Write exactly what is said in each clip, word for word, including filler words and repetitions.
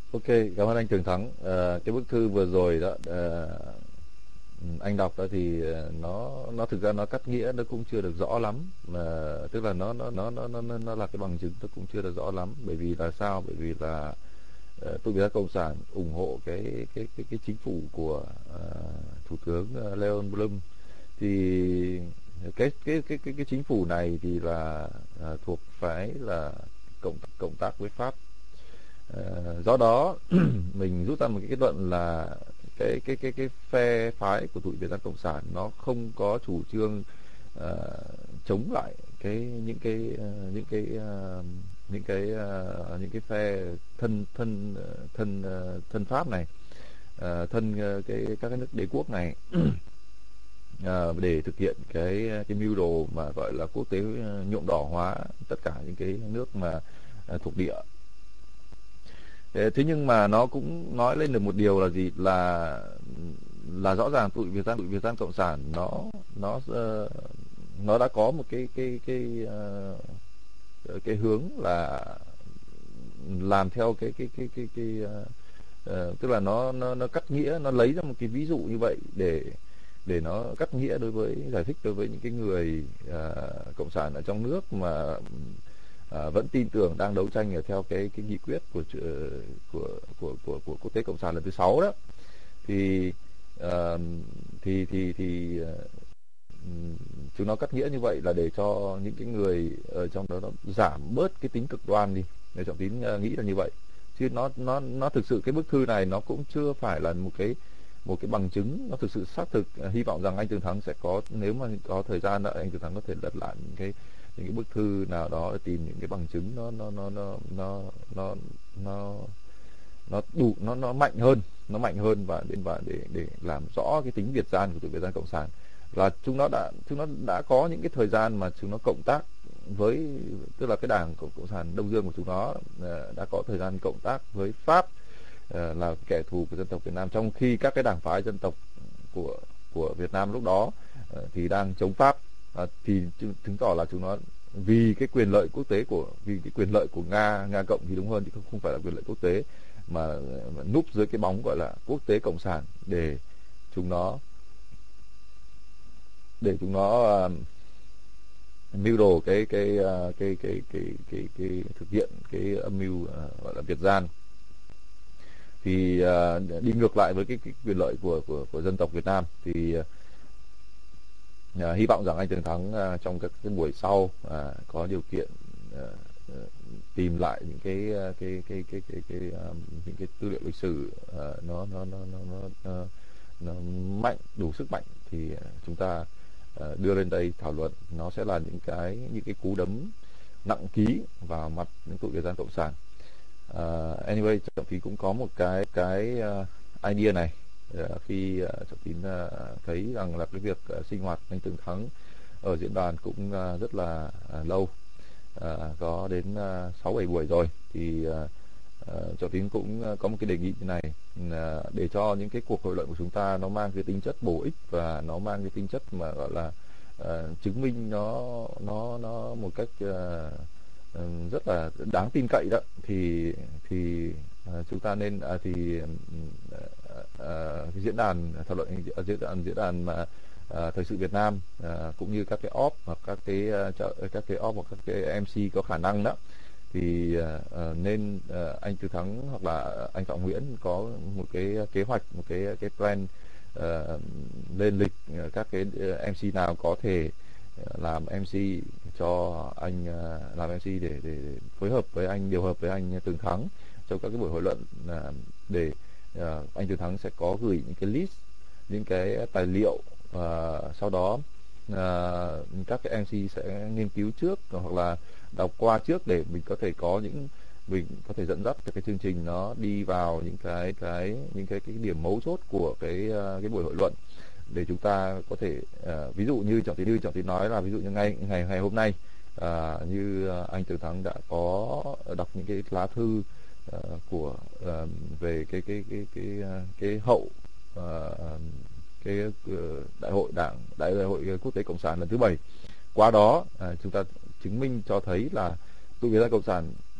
Ok, cảm ơn anh Tường Thắng. Ờ, cái bức thư vừa rồi đó, ờ, anh đọc đó thì ờ, nó nó thực ra nó cắt nghĩa nó cũng chưa được rõ lắm, mà tức là nó nó nó nó nó nó nó là cái bằng chứng nó cũng chưa được rõ lắm. Bởi vì là sao? Bởi vì là ờ, tôi biết cộng sản ủng hộ cái cái cái cái chính phủ của ờ, thủ tướng ờ, Leon Blum. Thì cái cái cái cái cái chính phủ này thì là ờ, thuộc phái là cộng cộng tác với Pháp. Ờ, do đó mình rút ra một cái kết luận là cái cái cái cái phe phái của tụi Việt Nam Cộng sản nó không có chủ trương ờ, chống lại cái những cái ờ, những cái ờ, những cái ờ, những cái phe thân thân ờ, thân ờ, thân Pháp này, ờ, thân ờ, cái các cái nước đế quốc này, ờ, để thực hiện cái cái mưu đồ mà gọi là quốc tế ờ, nhuộm đỏ hóa tất cả những cái nước mà ờ, thuộc địa. Thế thế nhưng mà nó cũng nói lên được một điều là gì, là là rõ ràng tụi Việt Nam tụi Việt Nam Cộng sản nó nó ờ, nó đã có một cái cái cái ờ, cái hướng là làm theo cái cái cái cái cái ờ, ờ, tức là nó nó nó cắt nghĩa, nó lấy ra một cái ví dụ như vậy để để nó cắt nghĩa đối với giải thích đối với những cái người ờ, cộng sản ở trong nước mà à, vẫn tin tưởng đang đấu tranh ở theo cái cái nghị quyết của của của của, của, của quốc tế cộng sản lần thứ sáu đó. Thì ờ, thì thì thì ờ, chúng nó cắt nghĩa như vậy là để cho những cái người ở trong đó nó giảm bớt cái tính cực đoan đi. Để Trọng Tín ờ, nghĩ là như vậy, chứ nó nó nó thực sự cái bức thư này nó cũng chưa phải là một cái một cái bằng chứng nó thực sự xác thực. Ờ, hy vọng rằng anh Tường Thắng sẽ có, nếu mà có thời gian nữa anh Tường Thắng có thể lật lại những cái những cái bức thư nào đó để tìm những cái bằng chứng nó nó nó nó nó nó nó nó đủ, nó nó mạnh hơn, nó mạnh hơn và đến và để để làm rõ cái tính Việt gian của tụi Việt Nam Cộng sản. Là chúng nó đã chúng nó đã có những cái thời gian mà chúng nó cộng tác với, tức là cái đảng cộng, cộng sản Đông Dương của chúng nó ờ, đã có thời gian cộng tác với Pháp, ờ, là kẻ thù của dân tộc Việt Nam, trong khi các cái đảng phái dân tộc của của Việt Nam lúc đó ờ, thì đang chống Pháp. À, thì chứng tỏ là chúng nó vì cái quyền lợi quốc tế của vì cái quyền lợi của Nga Nga cộng thì đúng hơn, thì không, không phải là quyền lợi quốc tế, mà, mà núp dưới cái bóng gọi là quốc tế cộng sản để chúng nó để chúng nó uh, mưu đồ cái cái, uh, cái, cái cái cái cái thực hiện cái âm mưu uh, gọi là Việt gian. Thì uh, đi ngược lại với cái, cái quyền lợi của của của dân tộc Việt Nam. Thì uh, À, hy vọng rằng anh Tường Thắng à, trong các cái buổi sau à, có điều kiện à, à, tìm lại những cái à, cái cái cái cái, cái, cái um, những cái tư liệu lịch sử à, nó, nó nó nó nó nó nó mạnh, đủ sức mạnh, thì à, chúng ta à, đưa lên đây thảo luận. Nó sẽ là những cái những cái cú đấm nặng ký vào mặt những tụi Việt Nam Cộng sản. À, anyway, Trọng Tín cũng có một cái cái uh, idea này. Uh, khi uh, Trọng Tín uh, thấy rằng là cái việc uh, sinh hoạt anh Tường Thắng ở diễn đàn cũng uh, rất là uh, lâu, uh, có đến uh, sáu bảy buổi rồi, thì uh, uh, Trọng Tín cũng uh, có một cái đề nghị như này, uh, để cho những cái cuộc hội luận của chúng ta nó mang cái tính chất bổ ích và nó mang cái tính chất mà gọi là uh, chứng minh nó nó nó một cách uh, rất là đáng tin cậy đó. Thì thì uh, chúng ta nên uh, thì uh, uh, cái diễn đàn thảo luận uh, diễn đàn diễn đàn mà uh, thời sự Việt Nam, uh, cũng như các cái op hoặc các cái uh, các cái op hoặc các cái em xê có khả năng đó, thì uh, nên uh, anh Từ Thắng hoặc là anh Phạm Nguyễn có một cái kế hoạch, một cái cái plan, uh, lên lịch uh, các cái em xê nào có thể làm em xê cho anh, uh, làm em xê để, để phối hợp với anh, điều hợp với anh Tường Thắng trong các cái buổi hội luận, uh, để uh, anh Tường Thắng sẽ có gửi những cái list, những cái tài liệu, uh, sau đó uh, các cái em xê sẽ nghiên cứu trước hoặc là đọc qua trước để mình có thể có những mình có thể dẫn dắt cho cái chương trình nó đi vào những cái cái những cái cái điểm mấu chốt của cái uh, cái buổi hội luận, để chúng ta có thể uh, ví dụ như Trọng Tín như Trọng Tín nói là ví dụ như ngày ngày ngày hôm nay, uh, như uh, anh Tường Thắng đã có đọc những cái lá thư uh, của uh, về cái cái cái cái cái, cái hậu uh, cái uh, đại hội đảng đại hội quốc tế cộng sản lần thứ bảy. Qua đó uh, chúng ta chứng minh cho thấy là tụi Việt Nam Cộng sản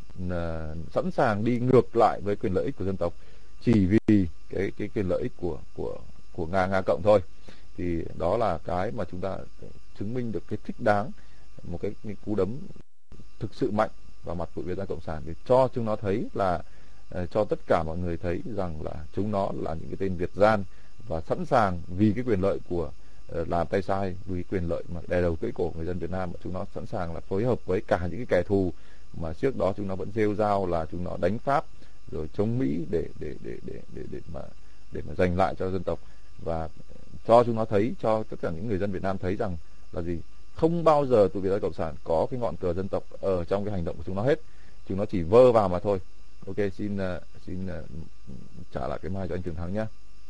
là sẵn sàng đi ngược lại với quyền lợi ích của dân tộc chỉ vì cái cái cái lợi ích của của của Nga Nga cộng thôi. Thì đó là cái mà chúng ta chứng minh được cái thích đáng, một cái, cái cú đấm thực sự mạnh vào mặt của Việt Nam Cộng sản, để cho chúng nó thấy là uh, cho tất cả mọi người thấy rằng là chúng nó là những cái tên Việt gian và sẵn sàng vì cái quyền lợi của uh, làm tay sai, vì quyền lợi mà đè đầu cưỡi cổ người dân Việt Nam, mà chúng nó sẵn sàng là phối hợp với cả những cái kẻ thù mà trước đó chúng nó vẫn rêu rao là chúng nó đánh Pháp rồi chống Mỹ để để để để để để mà để mà giành lại cho dân tộc, và cho chúng nó thấy, cho tất cả những người dân Việt Nam thấy rằng là gì, không bao giờ tụi Việt Nam Cộng sản có cái ngọn cờ dân tộc ở trong cái hành động của chúng nó hết, chúng nó chỉ vơ vào mà thôi. Ok, xin uh, xin uh, trả lại cái mic cho anh Trường Thắng nhé.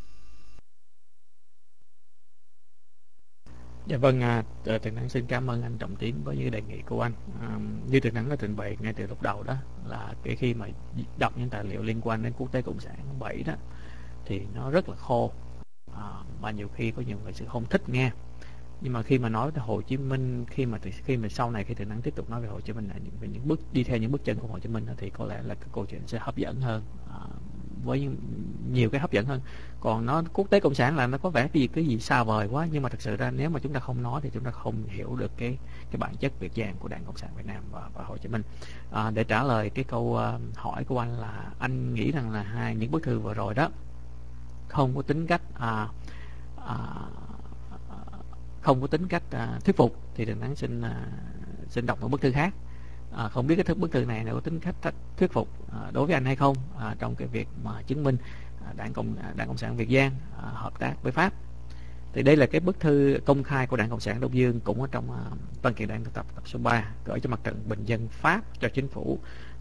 Dạ vâng, à, Tường Thắng xin cảm ơn anh Trọng Tiến với những đề nghị của anh. À, như Tường Thắng đã trình bày ngay từ lúc đầu đó, là cái khi mà đọc những tài liệu liên quan đến quốc tế cộng sản bảy đó thì nó rất là khô, à, mà nhiều khi có nhiều người sẽ không thích nghe. Nhưng mà khi mà nói về Hồ Chí Minh, khi mà khi mà sau này khi Tường Thắng tiếp tục nói về Hồ Chí Minh là những, về những bước đi theo những bước chân của Hồ Chí Minh đó, thì có lẽ là cái câu chuyện sẽ hấp dẫn hơn, à, với nhiều cái hấp dẫn hơn. Còn nó quốc tế cộng sản là nó có vẻ cái gì cái gì xa vời quá, nhưng mà thực sự ra nếu mà chúng ta không nói thì chúng ta không hiểu được cái cái bản chất Việt Giang của Đảng Cộng sản Việt Nam và, và Hồ Chí Minh. À, để trả lời cái câu uh, hỏi của anh là anh nghĩ rằng là hai những bức thư vừa rồi đó không có tính cách à, à, không có tính cách à, thuyết phục, thì Tường Thắng xin à, xin đọc một bức thư khác. À, không biết cái bức thư này có tính cách thuyết phục à, đối với anh hay không, à, trong cái việc mà chứng minh à, Đảng Cộng Đảng Cộng sản Việt Giang à, hợp tác với Pháp. Thì đây là cái bức thư công khai của Đảng Cộng sản Đông Dương, cũng ở trong à, văn kiện Đảng tập tập số ba, gửi cho mặt trận bình dân Pháp, cho chính phủ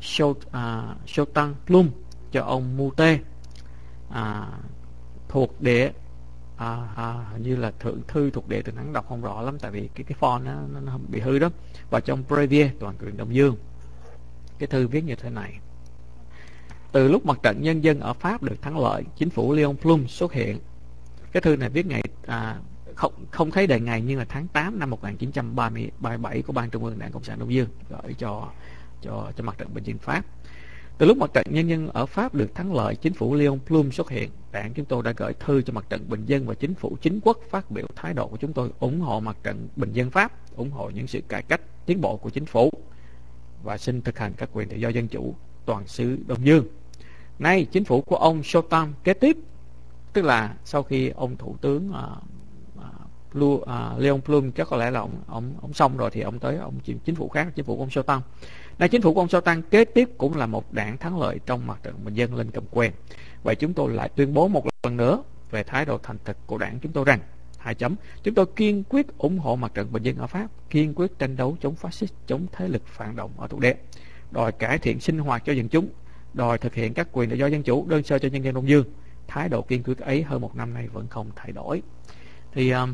Sultan Plum, cho ông Moutet, à, thuộc địa À, à, hình như là thượng thư thuộc địa, Tường Thắng đọc không rõ lắm tại vì cái cái font nó, nó, nó bị hư đó. Và trong Brevier toàn quyền Đông Dương, cái thư viết như thế này: từ lúc mặt trận nhân dân ở Pháp được thắng lợi, chính phủ Léon Blum xuất hiện. Cái thư này viết ngày à, không không thấy đề ngày, nhưng là tháng tám năm một nghìn chín trăm ba mươi bảy của Ban Trung ương Đảng Cộng sản Đông Dương, gửi cho cho cho mặt trận bình dân Pháp. Từ lúc mặt trận nhân dân ở Pháp được thắng lợi, chính phủ Léon Blum xuất hiện, đảng chúng tôi đã gửi thư cho mặt trận bình dân và chính phủ chính quốc phát biểu thái độ của chúng tôi ủng hộ mặt trận bình dân Pháp, ủng hộ những sự cải cách tiến bộ của chính phủ và xin thực hành các quyền tự do dân chủ toàn xứ Đông Dương. Nay chính phủ của ông Sultan kế tiếp, tức là sau khi ông thủ tướng uh, uh, Léon Blum chắc có lẽ là ông ông ông xong rồi thì ông tới ông chính phủ khác, chính phủ của ông Sultan. Nay chính phủ của ông Sultan kế tiếp cũng là một đảng thắng lợi trong mặt trận bình dân lên cầm quyền. Vậy chúng tôi lại tuyên bố một lần nữa về thái độ thành thực của đảng chúng tôi rằng: hai chấm chúng tôi kiên quyết ủng hộ mặt trận bình dân ở Pháp, kiên quyết tranh đấu chống phát xít, chống thế lực phản động ở thuộc địa, đòi cải thiện sinh hoạt cho dân chúng, đòi thực hiện các quyền tự do dân chủ đơn sơ cho nhân dân Đông Dương. Thái độ kiên quyết ấy hơn một năm nay vẫn không thay đổi. Thì um,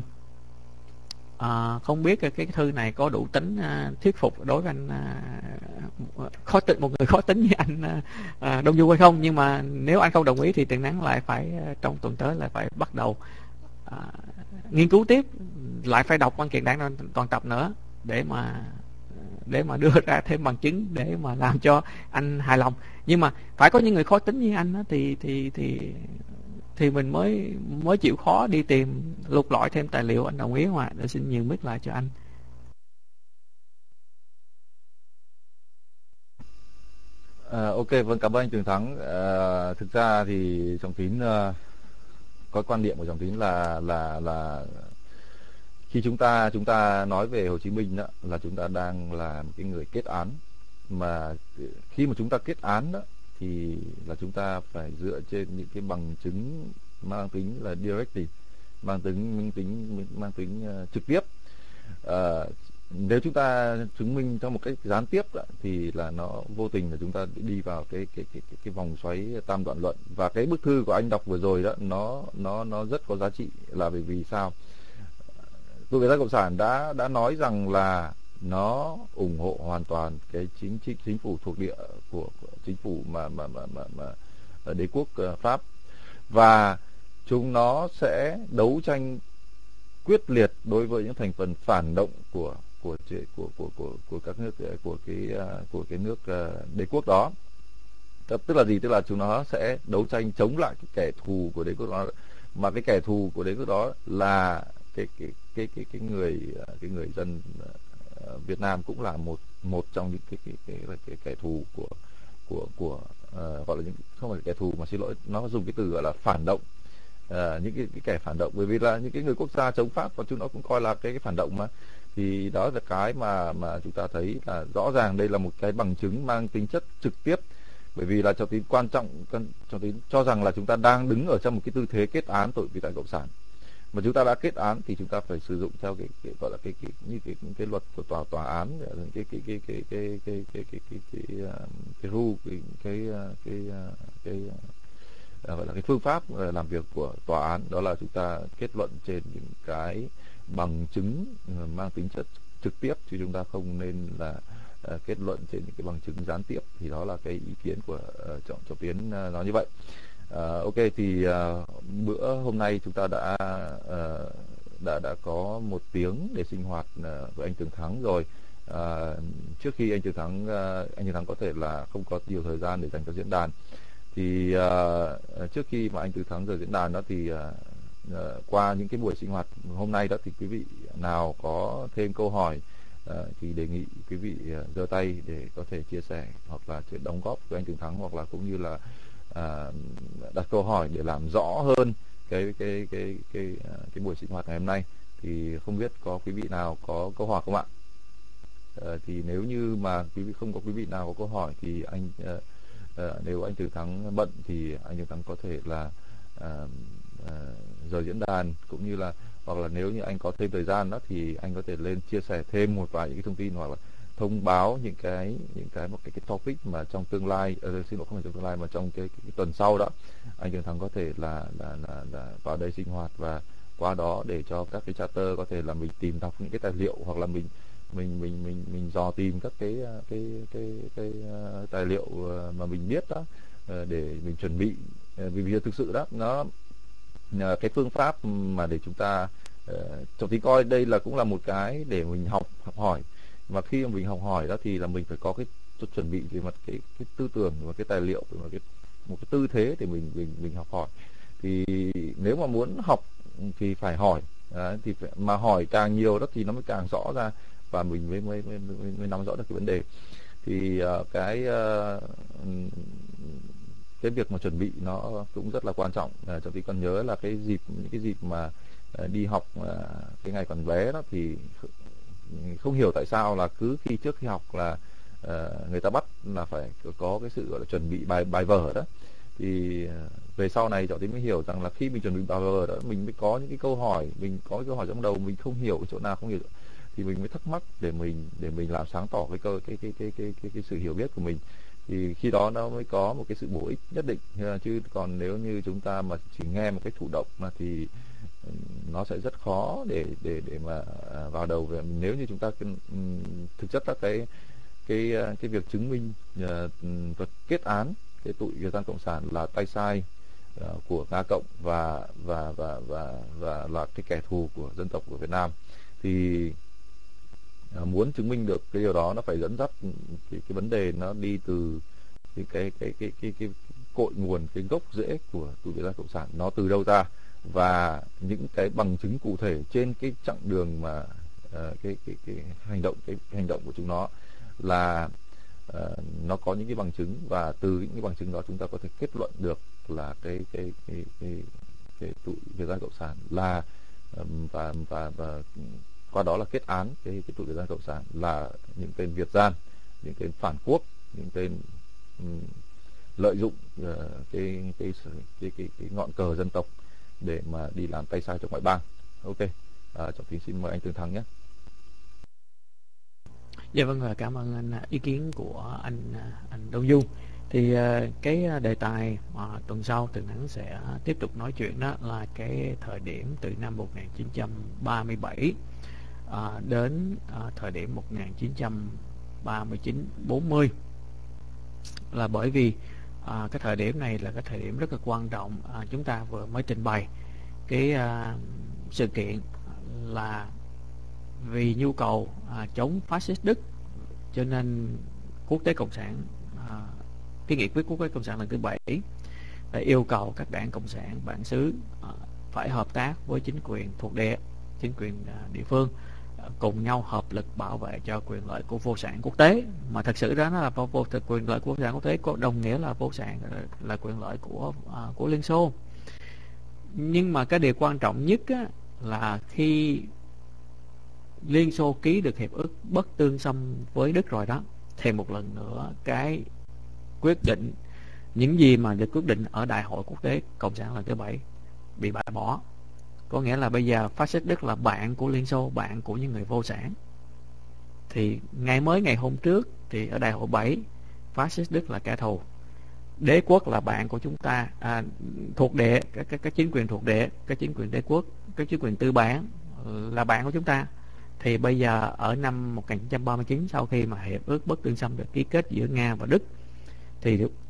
À, không biết cái, cái thư này có đủ tính à, thuyết phục đối với anh à, khó tính, một người khó tính như anh à, Đông Du hay không. Nhưng mà nếu anh không đồng ý thì Tường Thắng lại phải trong tuần tới lại phải bắt đầu à, nghiên cứu tiếp, lại phải đọc văn kiện đảng toàn tập nữa để mà để mà đưa ra thêm bằng chứng để mà làm cho anh hài lòng. Nhưng mà phải có những người khó tính như anh đó, thì thì thì thì mình mới mới chịu khó đi tìm lục lọi thêm tài liệu. Anh đồng ý không ạ? Để xin nhường mic lại cho anh. À, ok, vâng, cảm ơn anh Trường Thắng. À, thực ra thì Trọng Tín uh, có quan điểm của Trọng Tín là là là khi chúng ta chúng ta nói về Hồ Chí Minh đó, là chúng ta đang là một cái người kết án, mà khi mà chúng ta kết án đó thì là chúng ta phải dựa trên những cái bằng chứng mang tính là directly, mang tính mang tính mang tính uh, trực tiếp. Uh, nếu chúng ta chứng minh theo một cách gián tiếp đó, thì là nó vô tình là chúng ta đi vào cái cái cái cái, cái vòng xoáy tam đoạn luận. Và cái bức thư của anh đọc vừa rồi đó, nó nó nó rất có giá trị, là bởi vì sao? Tụi Việt Nam Cộng sản đã đã nói rằng là nó ủng hộ hoàn toàn cái chính chính chính phủ thuộc địa của, của chính phủ mà mà mà mà, mà đế quốc uh, Pháp, và chúng nó sẽ đấu tranh quyết liệt đối với những thành phần phản động của của của của của của các nước của cái của cái nước đế quốc đó. Tức là gì? Tức là chúng nó sẽ đấu tranh chống lại cái kẻ thù của đế quốc đó, mà cái kẻ thù của đế quốc đó là cái cái cái cái cái người cái người dân Việt Nam, cũng là một một trong những cái cái cái, cái, cái kẻ thù của của của uh, gọi là những không phải kẻ thù mà xin lỗi, nó dùng cái từ gọi là phản động, uh, những cái, cái kẻ phản động, bởi vì là những cái người quốc gia chống Pháp và chúng nó cũng coi là cái, cái phản động mà. Thì đó là cái mà mà chúng ta thấy là rõ ràng đây là một cái bằng chứng mang tính chất trực tiếp, bởi vì là cho tín quan trọng cho tín cho rằng là chúng ta đang đứng ở trong một cái tư thế kết án tội vi phạm cộng sản, mà chúng ta đã kết án thì chúng ta phải sử dụng theo cái, cái gọi là cái, cái như cái, cái cái luật của tòa tòa án, cái cái cái cái cái cái cái cái cái cái cái rule cái cái cái cái gọi là cái phương pháp làm việc của tòa án, đó là chúng ta kết luận trên những cái bằng chứng mang tính chất trực tiếp, chứ chúng ta không nên là uh, kết luận trên những cái bằng chứng gián tiếp. Thì đó là cái ý kiến của uh, Trọng Trọng Tiến uh, nói như vậy. Uh, ok, thì uh, bữa hôm nay chúng ta đã uh, đã đã có một tiếng để sinh hoạt uh, với anh Tường Thắng rồi. Uh, trước khi anh Tường Thắng uh, anh Tường Thắng có thể là không có nhiều thời gian để dành cho diễn đàn, thì uh, trước khi mà anh Tường Thắng rời diễn đàn đó thì uh, uh, qua những cái buổi sinh hoạt hôm nay đó, thì quý vị nào có thêm câu hỏi uh, thì đề nghị quý vị giơ uh, tay để có thể chia sẻ hoặc là đóng góp với anh Tường Thắng, hoặc là cũng như là À, đặt câu hỏi để làm rõ hơn cái cái cái cái cái, cái buổi sinh hoạt ngày hôm nay. Thì không biết có quý vị nào có câu hỏi không ạ? À, thì nếu như mà quý vị không có quý vị nào có câu hỏi thì anh à, à, nếu anh Tường Thắng bận thì anh Tường Thắng có thể là à, à, rời diễn đàn, cũng như là hoặc là nếu như anh có thêm thời gian đó thì anh có thể lên chia sẻ thêm một vài những cái thông tin, hoặc là thông báo những cái những cái một cái, cái topic mà trong tương lai, uh, xin lỗi không phải trong tương lai mà trong cái, cái, cái tuần sau đó anh Tường Thắng có thể là là, là là vào đây sinh hoạt, và qua đó để cho các cái charter có thể là mình tìm đọc những cái tài liệu, hoặc là mình mình mình mình mình dò tìm các cái cái cái cái, cái uh, tài liệu mà mình biết đó, uh, để mình chuẩn bị, uh, vì vì thực sự đó nó uh, cái phương pháp mà để chúng ta uh, Trọng Tín coi đây là cũng là một cái để mình học học hỏi. Mà khi mà mình học hỏi đó thì là mình phải có cái chuẩn bị về mặt cái cái tư tưởng và cái tài liệu, về mặt cái một cái tư thế để mình mình mình học hỏi. Thì nếu mà muốn học thì phải hỏi, đấy, thì phải, mà hỏi càng nhiều đó thì nó mới càng rõ ra và mình mới mới mới, mới, mới nắm rõ được cái vấn đề. Thì uh, cái uh, cái việc mà chuẩn bị nó cũng rất là quan trọng. Uh, Trọng Tín còn nhớ là cái dịp những cái dịp mà uh, đi học uh, cái ngày còn bé đó thì không hiểu tại sao là cứ khi trước khi học là uh, người ta bắt là phải có cái sự gọi là chuẩn bị bài bài vở đó. Thì uh, về sau này Trọng Tín mới hiểu rằng là khi mình chuẩn bị bài vở đó, mình mới có những cái câu hỏi, mình có cái câu hỏi trong đầu mình không hiểu chỗ nào không hiểu thì mình mới thắc mắc để mình để mình làm sáng tỏ cái câu cái cái cái cái cái, cái sự hiểu biết của mình. Thì khi đó nó mới có một cái sự bổ ích nhất định. Chứ còn nếu như chúng ta mà chỉ nghe một cái thụ động mà thì nó sẽ rất khó để để để mà vào đầu. Về nếu như chúng ta thực chất là cái cái cái việc chứng minh và kết án cái tội Việt Nam Cộng sản là tay sai của Nga Cộng và và và và và là cái kẻ thù của dân tộc của Việt Nam, thì muốn chứng minh được cái điều đó nó phải dẫn dắt cái, cái vấn đề nó đi từ cái cái cái cái cái, cái cội nguồn, cái gốc rễ của tụi Việt Nam Cộng sản nó từ đâu ra, và những cái bằng chứng cụ thể trên cái chặng đường mà uh, cái, cái cái hành động cái hành động của chúng nó là uh, nó có những cái bằng chứng, và từ những cái bằng chứng đó chúng ta có thể kết luận được là cái cái cái cái cái tụi Việt Nam Cộng sản là um, và và và qua đó là kết án cái cái tụi Việt Nam Cộng sản là những tên Việt gian, những tên phản quốc, những tên um, lợi dụng uh, cái, cái, cái cái cái ngọn cờ dân tộc để mà đi làm tay sai cho ngoại bang. Ok, à, Trọng Tín xin mời anh Tường Thắng nhé. Dạ vâng, cảm ơn anh ý kiến của anh anh Đông Du. Thì cái đề tài mà tuần sau Tường Thắng sẽ tiếp tục nói chuyện đó là cái thời điểm từ năm một nghìn chín trăm ba mươi bảy à, đến à, thời điểm một nghìn chín trăm ba mươi chín bốn mươi. Là bởi vì à, cái thời điểm này là cái thời điểm rất là quan trọng. À, chúng ta vừa mới trình bày cái à, sự kiện là vì nhu cầu à, chống phát xít Đức, cho nên quốc tế cộng sản à, cái nghị quyết quốc tế cộng sản lần thứ bảy đã yêu cầu các đảng cộng sản bản xứ à, phải hợp tác với chính quyền thuộc địa, chính quyền à, địa phương, à, cùng nhau hợp lực bảo vệ cho quyền lợi của vô sản quốc tế. Mà thật sự đó nó là vô, vô thực quyền lợi của vô sản quốc tế có đồng nghĩa là vô sản là quyền lợi của à, của Liên Xô. Nhưng mà cái điều quan trọng nhất á, là khi Liên Xô ký được hiệp ước bất tương xâm với Đức rồi đó, thì một lần nữa cái quyết định, những gì mà được quyết định ở Đại hội Quốc tế Cộng sản lần thứ bảy bị bãi bỏ. Có nghĩa là bây giờ phát xít Đức là bạn của Liên Xô, bạn của những người vô sản. Thì ngày mới ngày hôm trước thì ở Đại hội bảy, phát xít Đức là kẻ thù, đế quốc là bạn của chúng ta, à, thuộc địa, các, các, các chính quyền thuộc địa, các chính quyền đế quốc, các chính quyền tư bản là bạn của chúng ta. Thì bây giờ ở năm một nghìn chín trăm ba mươi chín, sau khi mà hiệp ước bất tương xâm được ký kết giữa Nga và Đức, thì